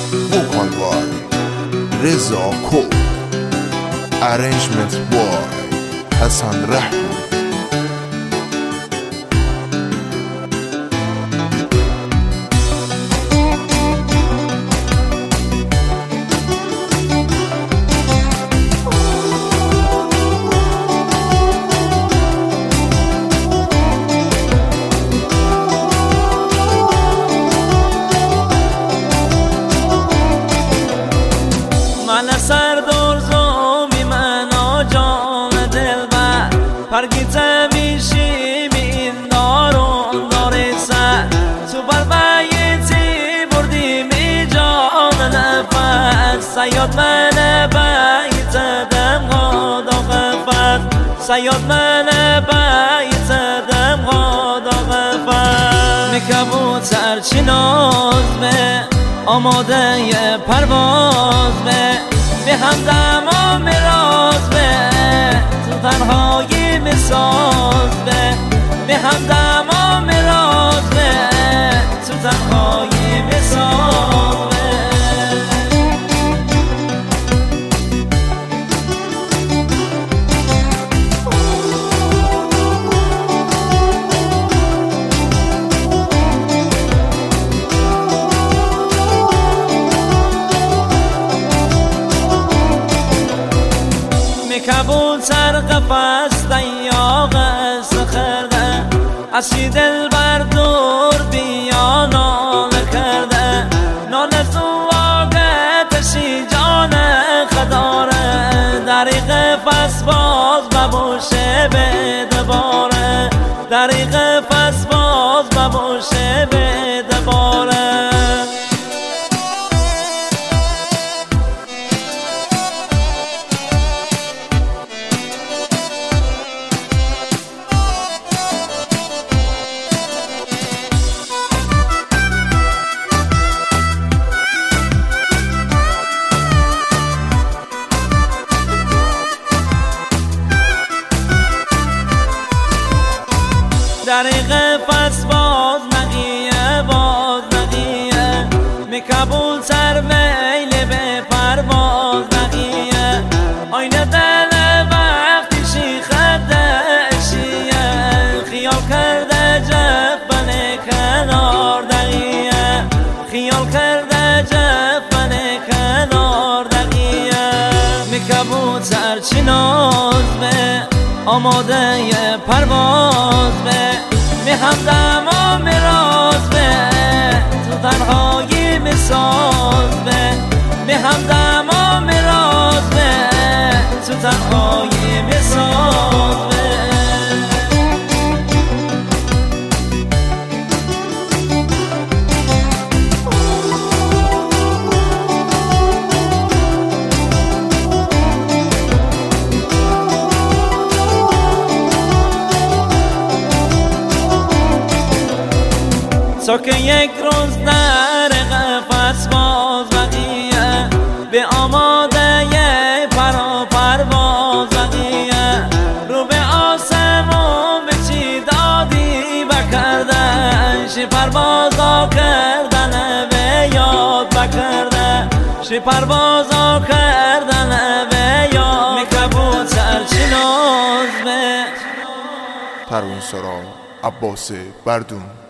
vocal by Reza Ko, arrangement by Hassan Rahmi. من سردار زومی من جان دلبر پرگیت میشی این دارون داری سر تو بر بیتی بردی می جان نفس سیاد من بیت دم غادا غفت سیاد من بیت دم غادا غفت میکبوتر چی ناز به آماده پرواز به همدم و میراز تو تنهایی میساز به همدم و میراز تو تنهایی میساز کبوتر قفس دیاغ سخرده اسی دل بر دور بیا ناله کرده ناله تو واقعتشی جان خداره دریق فس باز ببوشه به دباره دریق فس باز ببوشه به دباره دریق فس باز بقیه میکبول سر میل به پرواز بقیه آینه دل وقتی شیخدشیه خیال کرده جفن کنار دقیه خیال کرده جفن کنار دقیه میکبول سر چی ناز به آماده پرواز به همدم و میراز تو تنهایی میساز به همدم و میراز تو تنهایی میساز تا که یک روز در قفس باز بقیه به آماده پرواز بقیه رو به آسمون به چی دادی بکردن شی پروازا کردن به یاد بکردن شی پروازا کردن به یاد میکبوتر چی ناز به پروین سرا عباس بردون.